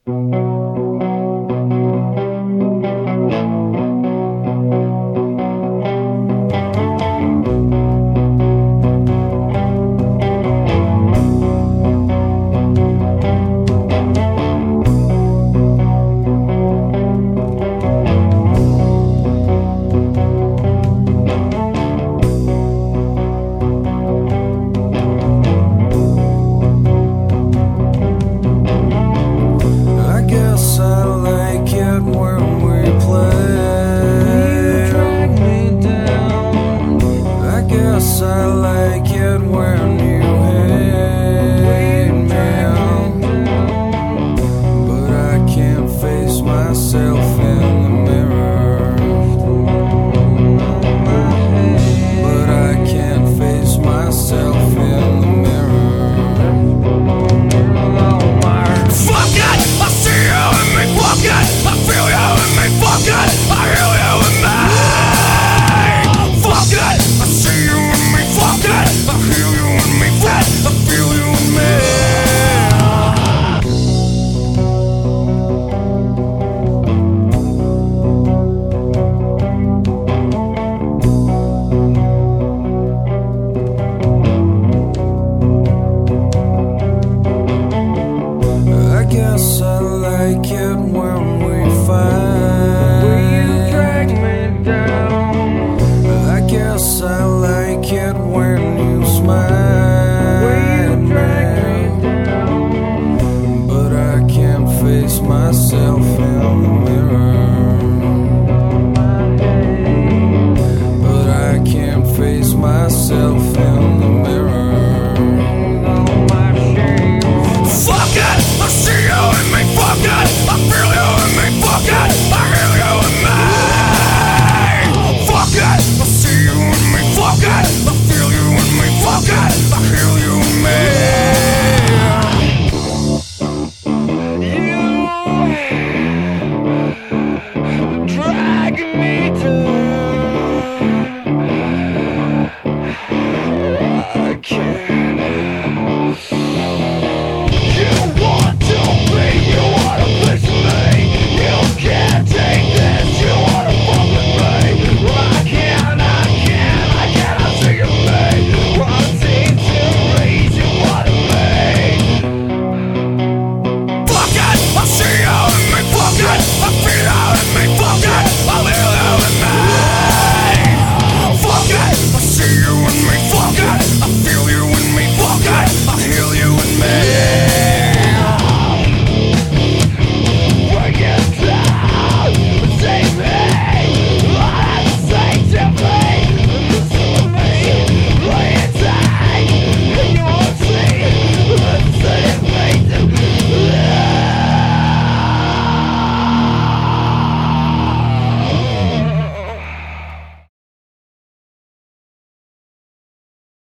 I like it when you hate me, but I can't face myself in the mirror. But I can't face myself in the mirror. Fuck it! I see you in me. Fuck it! I feel you in me. Fuck it! I hear you in me. Fuck it! I see you in me. Fuck it! I hear you in me. Fuck it! I feel you in me. I guess I like it when we fight. Will you drag me down? I guess I like it when you smile. Will you drag me down? But I can't face myself in the mirror. But I can't face myself in